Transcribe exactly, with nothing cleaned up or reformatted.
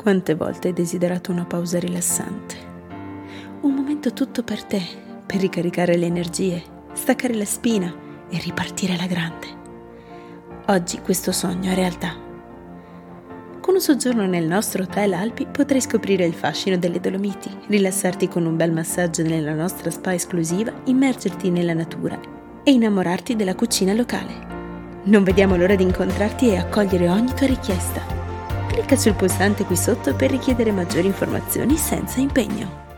Quante volte hai desiderato una pausa rilassante? Un momento tutto per te, per ricaricare le energie, staccare la spina e ripartire alla grande. Oggi questo sogno è realtà. Con un soggiorno nel nostro Hotel Alpi potrai scoprire il fascino delle Dolomiti, rilassarti con un bel massaggio nella nostra spa esclusiva, immergerti nella natura e innamorarti della cucina locale. Non vediamo l'ora di incontrarti e accogliere ogni tua richiesta. Clicca sul pulsante qui sotto per richiedere maggiori informazioni senza impegno.